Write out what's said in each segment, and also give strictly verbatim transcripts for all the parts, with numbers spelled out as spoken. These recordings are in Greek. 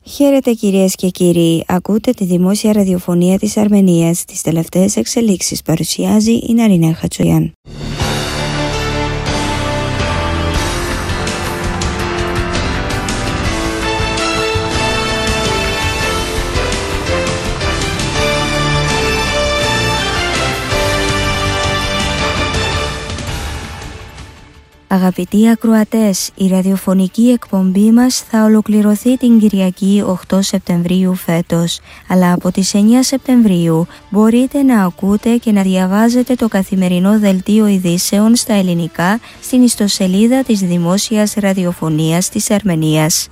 Χαίρετε κυρίες και κύριοι, ακούτε τη δημόσια ραδιοφωνία της Αρμενίας. Τις τελευταίες εξελίξεις παρουσιάζει η Ναρίνα Χατσογιάν. Αγαπητοί ακροατές, η ραδιοφωνική εκπομπή μας θα ολοκληρωθεί την Κυριακή οκτώ Σεπτεμβρίου φέτος, αλλά από τις εννιά Σεπτεμβρίου μπορείτε να ακούτε και να διαβάζετε το καθημερινό δελτίο ειδήσεων στα ελληνικά στην ιστοσελίδα της Δημόσιας Ραδιοφωνίας της Αρμενίας.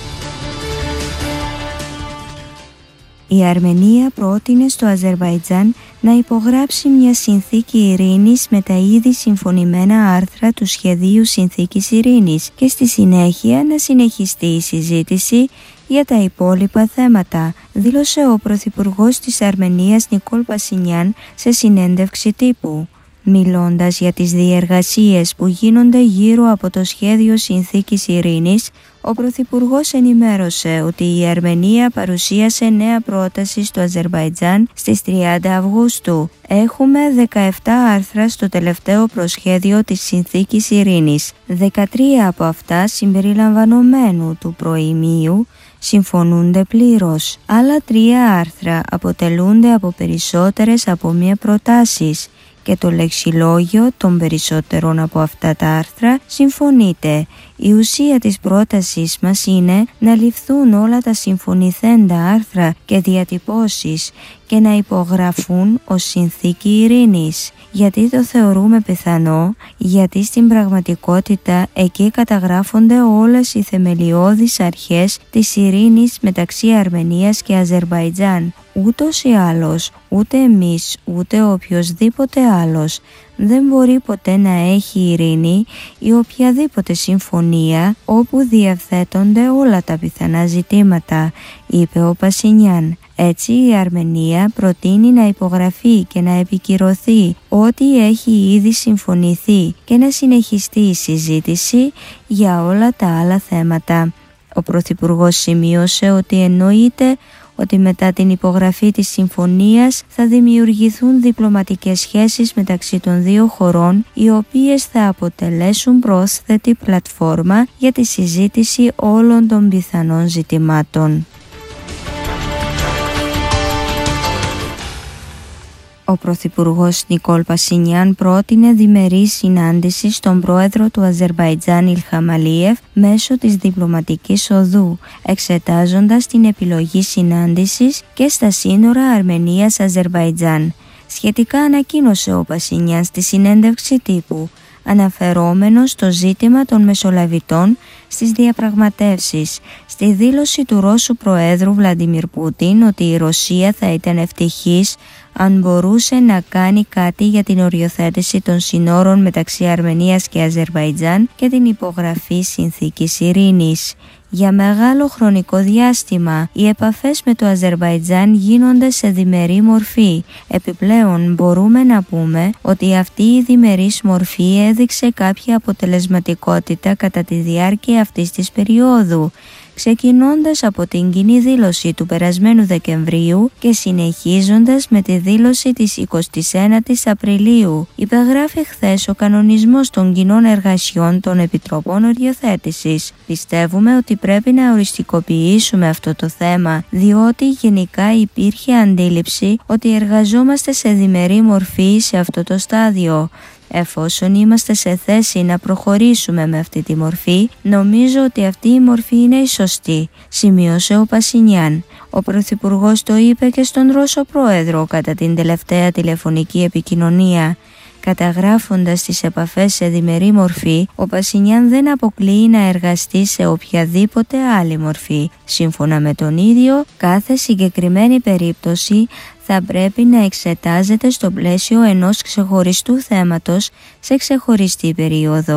Η Αρμενία πρότεινε στο Αζερβαϊτζάν να υπογράψει μια συνθήκη ειρήνης με τα ήδη συμφωνημένα άρθρα του σχεδίου συνθήκης ειρήνης και στη συνέχεια να συνεχιστεί η συζήτηση για τα υπόλοιπα θέματα, δήλωσε ο Πρωθυπουργός της Αρμενίας Νικόλ Πασινιάν σε συνέντευξη τύπου. Μιλώντας για τις διεργασίες που γίνονται γύρω από το σχέδιο συνθήκης ειρήνης, ο Πρωθυπουργός ενημέρωσε ότι η Αρμενία παρουσίασε νέα πρόταση στο Αζερβαϊτζάν στις τριάντα Αυγούστου. Έχουμε δεκαεπτά άρθρα στο τελευταίο προσχέδιο της συνθήκης ειρήνης. δεκατρία από αυτά συμπεριλαμβανομένου του προημίου συμφωνούνται πλήρως. Άλλα τρία άρθρα αποτελούνται από περισσότερες από μία προτάσεις και το λεξιλόγιο των περισσότερων από αυτά τα άρθρα συμφωνείται. Η ουσία της πρότασης μας είναι να ληφθούν όλα τα συμφωνηθέντα άρθρα και διατυπώσεις και να υπογραφούν ως συνθήκη ειρήνης. Γιατί το θεωρούμε πιθανό? Γιατί στην πραγματικότητα εκεί καταγράφονται όλες οι θεμελιώδεις αρχές της ειρήνης μεταξύ Αρμενίας και Αζερβαϊτζάν. Ούτως ή άλλως, ούτε εμείς ούτε οποιοσδήποτε άλλος δεν μπορεί ποτέ να έχει ειρήνη ή οποιαδήποτε συμφωνία όπου διευθέτονται όλα τα πιθανά ζητήματα, είπε ο Πασινιάν. Έτσι η Αρμενία προτείνει να υπογραφεί και να επικυρωθεί ό,τι έχει ήδη συμφωνηθεί και να συνεχιστεί η συζήτηση για όλα τα άλλα θέματα. Ο Πρωθυπουργός σημείωσε ότι εννοείται ότι μετά την υπογραφή της συμφωνίας θα δημιουργηθούν διπλωματικές σχέσεις μεταξύ των δύο χωρών, οι οποίες θα αποτελέσουν πρόσθετη πλατφόρμα για τη συζήτηση όλων των πιθανών ζητημάτων. Ο Πρωθυπουργός Νικόλ Πασινιάν πρότεινε διμερή συνάντηση στον πρόεδρο του Αζερβαϊτζάν Ιλχαμ Αλίεφ μέσω της διπλωματικής οδού, εξετάζοντας την επιλογή συνάντησης και στα σύνορα Αρμενίας-Αζερβαϊτζάν. Σχετικά ανακοίνωσε ο Πασινιάν στη συνέντευξη τύπου, αναφερόμενος στο ζήτημα των μεσολαβητών στις διαπραγματεύσεις, στη δήλωση του Ρώσου Προέδρου Βλαντιμίρ Πούτιν ότι η Ρωσία θα ήταν ευτυχής αν μπορούσε να κάνει κάτι για την οριοθέτηση των συνόρων μεταξύ Αρμενίας και Αζερβαϊτζάν και την υπογραφή συνθήκης ειρήνης. Για μεγάλο χρονικό διάστημα, οι επαφές με το Αζερβαϊτζάν γίνονται σε διμερή μορφή. Επιπλέον, μπορούμε να πούμε ότι αυτή η διμερής μορφή έδειξε κάποια αποτελεσματικότητα κατά τη διάρκεια αυτής της περίοδου, ξεκινώντας από την κοινή δήλωση του περασμένου Δεκεμβρίου και συνεχίζοντας με τη δήλωση της εικοστής ένατης Απριλίου. Υπεγράφει χθες ο κανονισμός των κοινών εργασιών των Επιτροπών Οριοθέτησης. Πιστεύουμε ότι πρέπει να οριστικοποιήσουμε αυτό το θέμα, διότι γενικά υπήρχε αντίληψη ότι εργαζόμαστε σε διμερή μορφή σε αυτό το στάδιο. Εφόσον είμαστε σε θέση να προχωρήσουμε με αυτή τη μορφή, νομίζω ότι αυτή η μορφή είναι η σωστή, σημείωσε ο Πασινιάν. Ο Πρωθυπουργός το είπε και στον Ρώσο Πρόεδρο κατά την τελευταία τηλεφωνική επικοινωνία. Καταγράφοντας τις επαφές σε διμερή μορφή, ο Πασινιάν δεν αποκλείει να εργαστεί σε οποιαδήποτε άλλη μορφή. Σύμφωνα με τον ίδιο, κάθε συγκεκριμένη περίπτωση θα πρέπει να εξετάζεται στο πλαίσιο ενός ξεχωριστού θέματος σε ξεχωριστή περίοδο.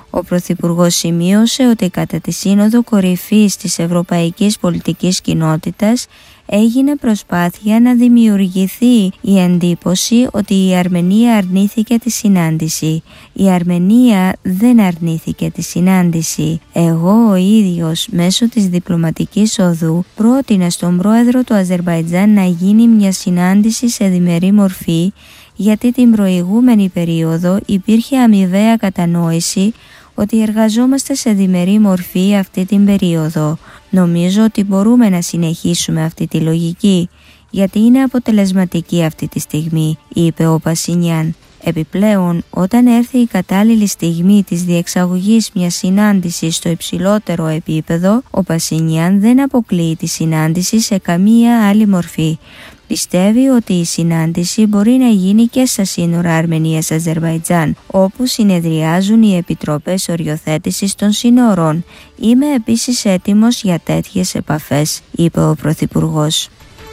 Ο Πρωθυπουργός σημείωσε ότι κατά τη Σύνοδο Κορυφής της Ευρωπαϊκής Πολιτικής Κοινότητας έγινε προσπάθεια να δημιουργηθεί η εντύπωση ότι η Αρμενία αρνήθηκε τη συνάντηση. Η Αρμενία δεν αρνήθηκε τη συνάντηση. Εγώ ο ίδιος μέσω της διπλωματικής οδού πρότεινα στον πρόεδρο του Αζερμπαϊτζάν να γίνει μια συνάντηση σε διμερή μορφή, γιατί την προηγούμενη περίοδο υπήρχε αμοιβαία κατανόηση ότι εργαζόμαστε σε διμερή μορφή αυτή την περίοδο. Νομίζω ότι μπορούμε να συνεχίσουμε αυτή τη λογική, γιατί είναι αποτελεσματική αυτή τη στιγμή, είπε ο Πασινιάν. Επιπλέον, όταν έρθει η κατάλληλη στιγμή της διεξαγωγής μιας συνάντησης στο υψηλότερο επίπεδο, ο Πασινιάν δεν αποκλείει τη συνάντηση σε καμία άλλη μορφή. Πιστεύει ότι η συνάντηση μπορεί να γίνει και στα σύνορα Αρμενίας-Αζερβαϊτζάν, όπου συνεδριάζουν οι επιτροπές οριοθέτησης των σύνορων. Είμαι επίσης έτοιμος για τέτοιες επαφές, είπε ο Πρωθυπουργός.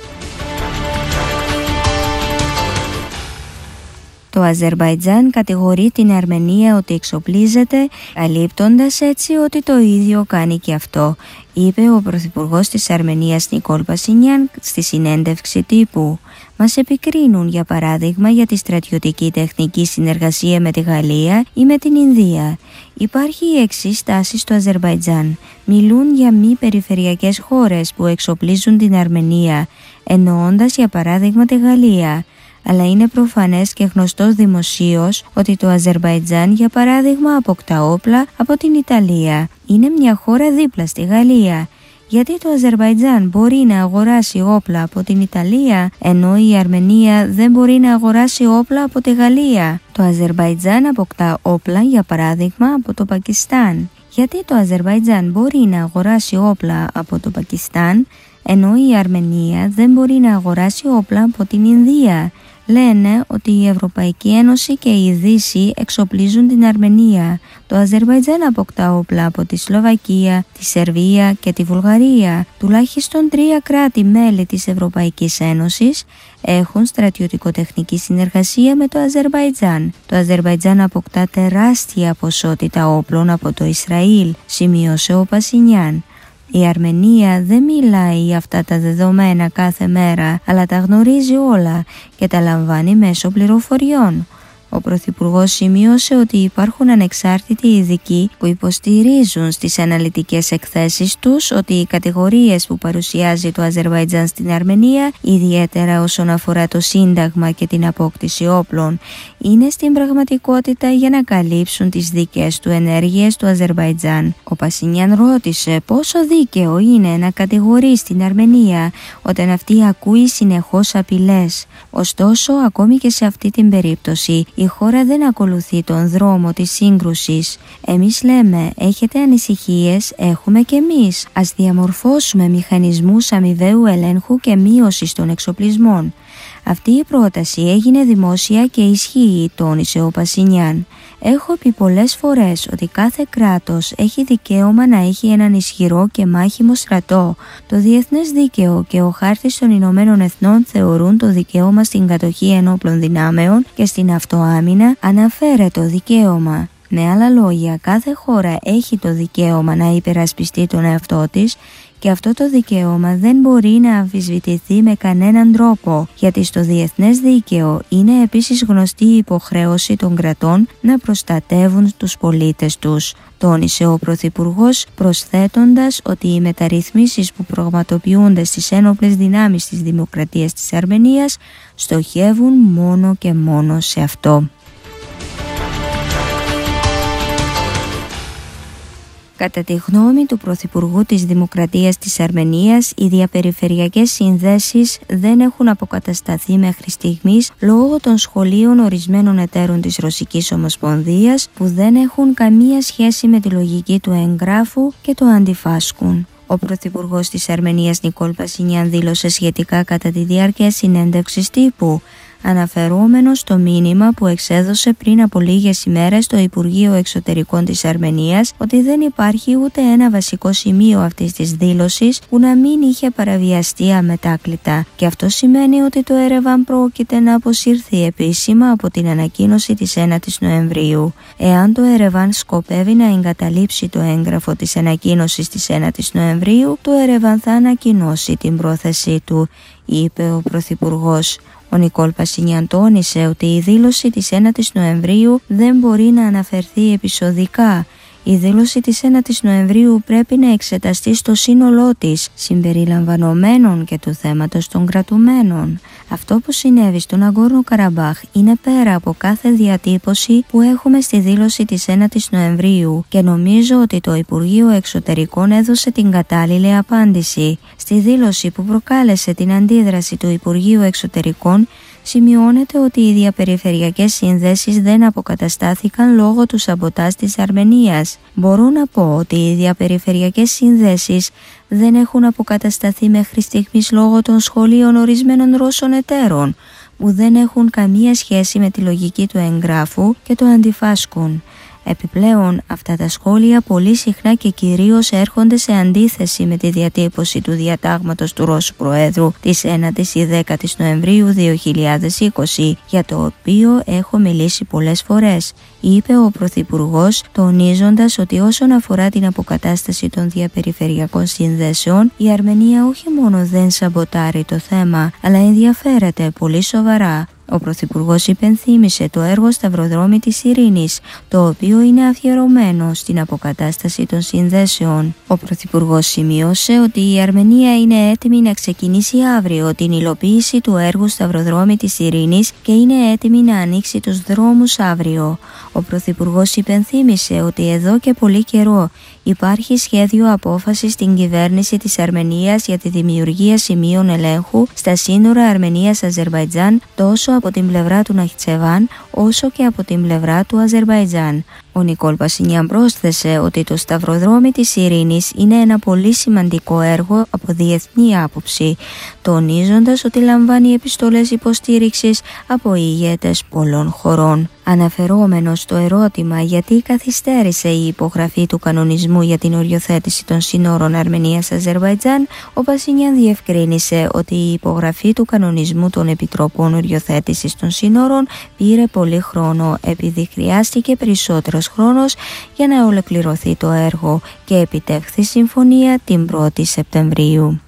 Το Αζερμπαϊτζάν κατηγορεί την Αρμενία ότι εξοπλίζεται, καλύπτοντας έτσι ότι το ίδιο κάνει και αυτό, είπε ο Πρωθυπουργός της Αρμενίας Νικόλ Πασινιάν στη συνέντευξη τύπου. Μας επικρίνουν για παράδειγμα για τη στρατιωτική τεχνική συνεργασία με τη Γαλλία ή με την Ινδία. Υπάρχει η εξής τάση στο Αζερμπαϊτζάν. Μιλούν για μη περιφερειακές χώρες που εξοπλίζουν την Αρμενία, εννοώντας για παράδειγμα τη Γαλλία. Αλλά είναι προφανές και γνωστό δημοσίως ότι το Αζερμπαϊτζάν για παράδειγμα αποκτά όπλα από την Ιταλία. Είναι μια χώρα δίπλα στη Γαλλία. Γιατί το Αζερμπαϊτζάν μπορεί να αγοράσει όπλα από την Ιταλία, ενώ η Αρμενία δεν μπορεί να αγοράσει όπλα από τη Γαλλία? Το Αζερμπαϊτζάν αποκτά όπλα για παράδειγμα από το Πακιστάν. Γιατί το Αζερμπαϊτζάν μπορεί να αγοράσει όπλα από το Πακιστάν, ενώ η Αρμενία δεν μπορεί να αγοράσει όπλα από την Ινδία? Λένε ότι η Ευρωπαϊκή Ένωση και η Δύση εξοπλίζουν την Αρμενία. Το Αζερμπαϊτζάν αποκτά όπλα από τη Σλοβακία, τη Σερβία και τη Βουλγαρία. Τουλάχιστον τρία κράτη-μέλη της Ευρωπαϊκής Ένωσης έχουν στρατιωτικοτεχνική συνεργασία με το Αζερμπαϊτζάν. Το Αζερμπαϊτζάν αποκτά τεράστια ποσότητα όπλων από το Ισραήλ, σημείωσε ο Πασινιάν. Η Αρμενία δεν μιλάει για αυτά τα δεδομένα κάθε μέρα, αλλά τα γνωρίζει όλα και τα λαμβάνει μέσω πληροφοριών. Ο Πρωθυπουργός σημείωσε ότι υπάρχουν ανεξάρτητοι ειδικοί που υποστηρίζουν στις αναλυτικές εκθέσεις τους ότι οι κατηγορίες που παρουσιάζει το Αζερβαϊτζάν στην Αρμενία, ιδιαίτερα όσον αφορά το Σύνταγμα και την απόκτηση όπλων, είναι στην πραγματικότητα για να καλύψουν τις δικές του ενέργειες του Αζερβαϊτζάν. Ο Πασινιάν ρώτησε πόσο δίκαιο είναι να κατηγορεί στην Αρμενία όταν αυτή ακούει συνεχώς απειλές. Ωστόσο, ακόμη και σε αυτή την περίπτωση, η χώρα δεν ακολουθεί τον δρόμο της σύγκρουσης. Εμείς λέμε, έχετε ανησυχίες, έχουμε και εμείς. Ας διαμορφώσουμε μηχανισμούς αμοιβαίου ελέγχου και μείωσης των εξοπλισμών. Αυτή η πρόταση έγινε δημόσια και ισχύει, τόνισε ο Πασινιάν. Έχω πει πολλές φορές ότι κάθε κράτος έχει δικαίωμα να έχει έναν ισχυρό και μάχημο στρατό. Το διεθνές δίκαιο και ο χάρτης των Ηνωμένων Εθνών θεωρούν το δικαίωμα στην κατοχή ενόπλων δυνάμεων και στην αυτοάμυνα αναφέρεται το δικαίωμα. Με άλλα λόγια, κάθε χώρα έχει το δικαίωμα να υπερασπιστεί τον εαυτό της και αυτό το δικαίωμα δεν μπορεί να αμφισβητηθεί με κανέναν τρόπο, γιατί στο διεθνές δίκαιο είναι επίσης γνωστή η υποχρέωση των κρατών να προστατεύουν τους πολίτες τους, τόνισε ο Πρωθυπουργός, προσθέτοντας ότι οι μεταρρυθμίσεις που πραγματοποιούνται στις ένοπλες δυνάμεις της Δημοκρατίας της Αρμενίας στοχεύουν μόνο και μόνο σε αυτό. Κατά τη γνώμη του Πρωθυπουργού της Δημοκρατίας της Αρμενίας, οι διαπεριφερειακές συνδέσεις δεν έχουν αποκατασταθεί μέχρι στιγμής λόγω των σχολείων ορισμένων εταίρων της Ρωσικής Ομοσπονδίας που δεν έχουν καμία σχέση με τη λογική του εγγράφου και το αντιφάσκουν. Ο Πρωθυπουργός της Αρμενίας Νικόλ Πασινιάν δήλωσε σχετικά κατά τη διάρκεια συνέντευξης τύπου. αναφερόμενος στο μήνυμα που εξέδωσε πριν από λίγες ημέρες το Υπουργείο Εξωτερικών της Αρμενίας ότι δεν υπάρχει ούτε ένα βασικό σημείο αυτής της δήλωσης που να μην είχε παραβιαστεί αμετάκλητα, και αυτό σημαίνει ότι το Ερεβάν πρόκειται να αποσύρθει επίσημα από την ανακοίνωση της ένατης Νοεμβρίου. Εάν το Ερεβάν σκοπεύει να εγκαταλείψει το έγγραφο της ανακοίνωσης της ένατης Νοεμβρίου, το Ερεβάν θα ανακοινώσει την πρόθεσή του, είπε ο Πρωθυπουργός. Ο Νικόλ Πασινιάν τόνισε ότι η δήλωση της ένατης Νοεμβρίου δεν μπορεί να αναφερθεί επεισοδικά. Η δήλωση της ένατης Νοεμβρίου πρέπει να εξεταστεί στο σύνολό της, συμπεριλαμβανομένων και του θέματος των κρατουμένων. Αυτό που συνέβη στον Ναγκόρνο Καραμπάχ είναι πέρα από κάθε διατύπωση που έχουμε στη δήλωση της ένατης Νοεμβρίου, και νομίζω ότι το Υπουργείο Εξωτερικών έδωσε την κατάλληλη απάντηση. Στη δήλωση που προκάλεσε την αντίδραση του Υπουργείου Εξωτερικών, σημειώνεται ότι οι διαπεριφερειακές συνδέσεις δεν αποκαταστάθηκαν λόγω του σαμποτάζ της Αρμενίας. Μπορώ να πω ότι οι διαπεριφερειακές συνδέσεις δεν έχουν αποκατασταθεί μέχρι στιγμής λόγω των σχολείων ορισμένων Ρώσων εταίρων, που δεν έχουν καμία σχέση με τη λογική του εγγράφου και το αντιφάσκουν. Επιπλέον, αυτά τα σχόλια πολύ συχνά και κυρίως έρχονται σε αντίθεση με τη διατύπωση του διατάγματος του Ρώσου Προέδρου της ένατης ή δέκατης Νοεμβρίου δύο χιλιάδες είκοσι, για το οποίο έχω μιλήσει πολλές φορές, είπε ο Πρωθυπουργός, τονίζοντας ότι όσον αφορά την αποκατάσταση των διαπεριφερειακών συνδέσεων, η Αρμενία όχι μόνο δεν σαμποτάρει το θέμα, αλλά ενδιαφέρεται πολύ σοβαρά. Ο Πρωθυπουργός υπενθύμησε το έργο Σταυροδρόμι της Ειρήνης, το οποίο είναι αφιερωμένο στην αποκατάσταση των συνδέσεων. Ο Πρωθυπουργός σημείωσε ότι η Αρμενία είναι έτοιμη να ξεκινήσει αύριο την υλοποίηση του έργου Σταυροδρόμι της Ειρήνης και είναι έτοιμη να ανοίξει τους δρόμους αύριο. Ο Πρωθυπουργός υπενθύμησε ότι εδώ και πολύ καιρό υπάρχει σχέδιο απόφασης στην κυβέρνηση της Αρμενίας για τη δημιουργία σημείων ελέγχου στα σύνορα Αρμενίας-Αζερβαϊτζάν, τόσο από την πλευρά του Ναχτσεβάν όσο και από την πλευρά του Αζερβαϊτζάν. Ο Νικόλ Πασινιάν πρόσθεσε ότι το Σταυροδρόμι της Ειρήνης είναι ένα πολύ σημαντικό έργο από διεθνή άποψη, τονίζοντας ότι λαμβάνει επιστολές υποστήριξης από ηγέτες πολλών χωρών. Αναφερόμενος στο ερώτημα γιατί καθυστέρησε η υπογραφή του κανονισμού για την οριοθέτηση των σύνορων Αρμενίας-Αζερβαϊτζάν, ο Πασινιάν διευκρίνησε ότι η υπογραφή του κανονισμού των Επιτροπών Οριοθέτησης των Σύνορων πήρε πολύ χρόνο, επειδή χρειάστηκε περισσότερος χρόνος για να ολοκληρωθεί το έργο και επιτεύχθη συμφωνία την πρώτη Σεπτεμβρίου.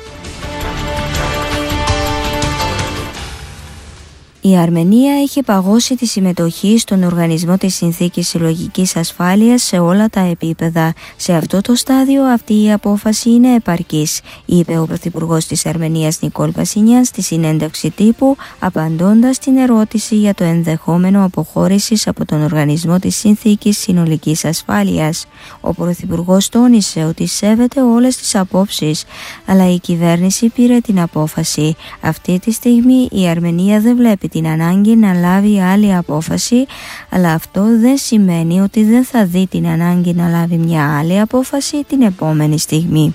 Η Αρμενία έχει παγώσει τη συμμετοχή στον Οργανισμό της Συνθήκης Συλλογικής Ασφάλειας σε όλα τα επίπεδα. Σε αυτό το στάδιο αυτή η απόφαση είναι επαρκής, είπε ο Πρωθυπουργός της Αρμενίας Νικόλ Πασινιάν στη συνέντευξη τύπου, απαντώντας την ερώτηση για το ενδεχόμενο αποχώρησης από τον Οργανισμό της Συνθήκης Συνολικής Ασφάλειας. Ο Πρωθυπουργός τόνισε ότι σέβεται όλες τις απόψεις, αλλά η κυβέρνηση πήρε την απόφαση. Αυτή τη στιγμή η Αρμενία δεν βλέπει την ανάγκη να λάβει άλλη απόφαση, αλλά αυτό δεν σημαίνει ότι δεν θα δει την ανάγκη να λάβει μια άλλη απόφαση την επόμενη στιγμή.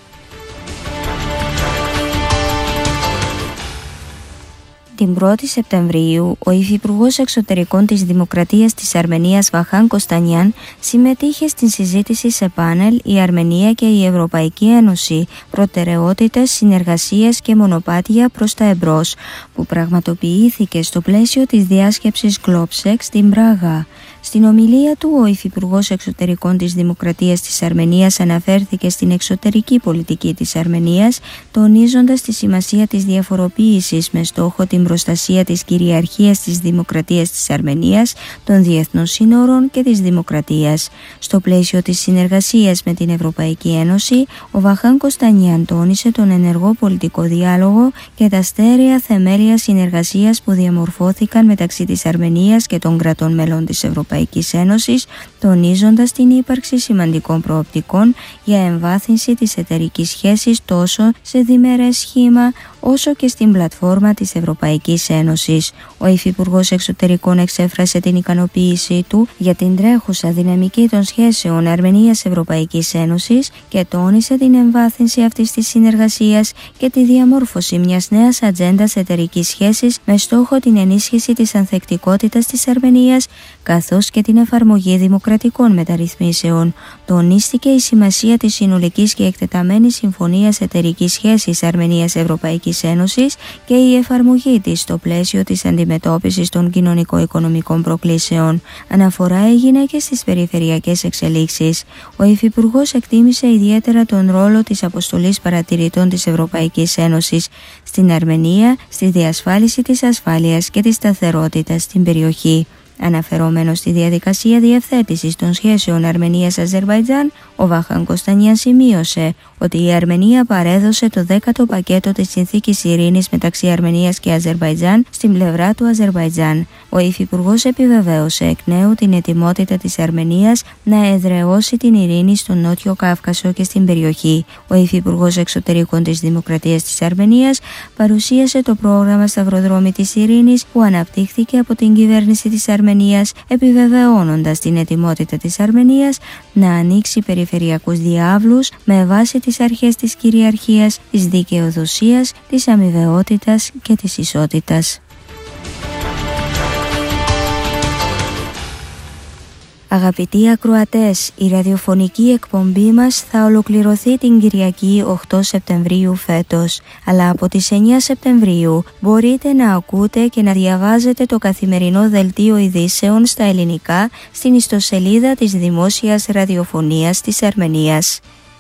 Την πρώτη Σεπτεμβρίου, ο Υφυπουργός Εξωτερικών της Δημοκρατίας της Αρμενίας Βαχάν Κοστανιάν συμμετείχε στην συζήτηση σε πάνελ «Η Αρμενία και η Ευρωπαϊκή Ένωση. Προτεραιότητες, συνεργασίες και μονοπάτια προς τα εμπρός», που πραγματοποιήθηκε στο πλαίσιο της διάσκεψης Globsec στην Πράγα. Στην ομιλία του, ο Υφυπουργός Εξωτερικών της Δημοκρατίας της Αρμενίας αναφέρθηκε στην εξωτερική πολιτική της Αρμενίας, τονίζοντας τη σημασία της διαφοροποίησης με στόχο την προστασία της κυριαρχίας της Δημοκρατίας της Αρμενίας, των διεθνών σύνορων και της δημοκρατίας. Στο πλαίσιο της συνεργασίας με την Ευρωπαϊκή Ένωση, ο Βαχάν Κοστανιάν τόνισε τον ενεργό πολιτικό διάλογο και τα στέρεα θεμέλια συνεργασίας που διαμορφώθηκαν μεταξύ της Αρμενίας και των κρατών μελών της Ευρωπαϊκής Ευρωπαϊκής Ένωσης, τονίζοντας την ύπαρξη σημαντικών προοπτικών για εμβάθυνση της εταιρικής σχέσης τόσο σε διμερές σχήμα όσο και στην πλατφόρμα της Ευρωπαϊκής Ένωσης. Ο Υφυπουργός Εξωτερικών εξέφρασε την ικανοποίησή του για την τρέχουσα δυναμική των σχέσεων Αρμενίας-Ευρωπαϊκής Ένωσης και τόνισε την εμβάθυνση αυτής της συνεργασίας και τη διαμόρφωση μιας νέας ατζέντας εταιρικής σχέσης με στόχο την ενίσχυση της ανθεκτικότητας της Αρμενίας καθώς και την εφαρμογή δημοκρατικών μεταρρυθμίσεων. Τονίστηκε η σημασία της συνολικής και εκτεταμένης συμφωνίας εταιρικής σχέσης Αρμενίας-Ευρωπαϊκής Ένωσης και η εφαρμογή της στο πλαίσιο της αντιμετώπισης των κοινωνικο-οικονομικών προκλήσεων. Αναφορά έγινε και στις περιφερειακές εξελίξεις. Ο Υφυπουργός εκτίμησε ιδιαίτερα τον ρόλο της αποστολής παρατηρητών της Ευρωπαϊκής Ένωσης στην Αρμενία στη διασφάλιση της ασφάλειας και της σταθερότητας στην περιοχή. Αναφερόμενος στη διαδικασία διευθέτησης των σχέσεων Αρμενίας-Αζερβαϊτζάν, ο Βαχάν Κωνστανιάν σημείωσε ότι η Αρμενία παρέδωσε το δέκατο πακέτο της Συνθήκης Ειρήνης μεταξύ Αρμενίας και Αζερβαϊτζάν στην πλευρά του Αζερβαϊτζάν. Ο Υφυπουργός επιβεβαίωσε εκ νέου την ετοιμότητα της Αρμενίας να εδραιώσει την ειρήνη στον Νότιο Κάυκασο και στην περιοχή. Ο Υφυπουργός Εξωτερικών της Δημοκρατίας της Αρμενίας παρουσίασε το πρόγραμμα Σταυροδρόμι της Ειρήνης που αναπτύχθηκε από την κυβέρνηση της Αρμενίας, επιβεβαιώνοντας την ετοιμότητα της Αρμενίας να ανοίξει περιφερειακούς διάβλους με βάση τις αρχές της κυριαρχίας, της δικαιοδοσίας, της αμοιβαιότητας και της ισότητας. Αγαπητοί ακροατές, η ραδιοφωνική εκπομπή μας θα ολοκληρωθεί την Κυριακή οκτώ Σεπτεμβρίου φέτος, αλλά από τις εννιά Σεπτεμβρίου μπορείτε να ακούτε και να διαβάζετε το καθημερινό δελτίο ειδήσεων στα ελληνικά στην ιστοσελίδα της Δημόσιας Ραδιοφωνίας της Αρμενίας.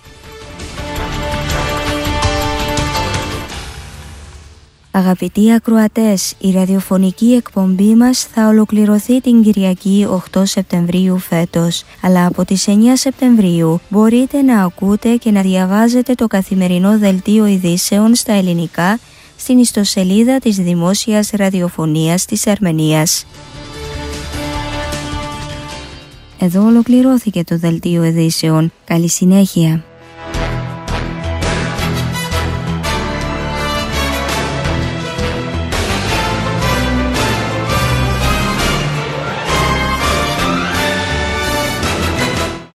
Αγαπητοί ακροατές, η ραδιοφωνική εκπομπή μας θα ολοκληρωθεί την Κυριακή οκτώ Σεπτεμβρίου φέτος, αλλά από τις εννιά Σεπτεμβρίου μπορείτε να ακούτε και να διαβάζετε το καθημερινό δελτίο ειδήσεων στα ελληνικά στην ιστοσελίδα της Δημόσιας Ραδιοφωνίας της Αρμενίας. Εδώ ολοκληρώθηκε το δελτίο ειδήσεων. Καλή συνέχεια.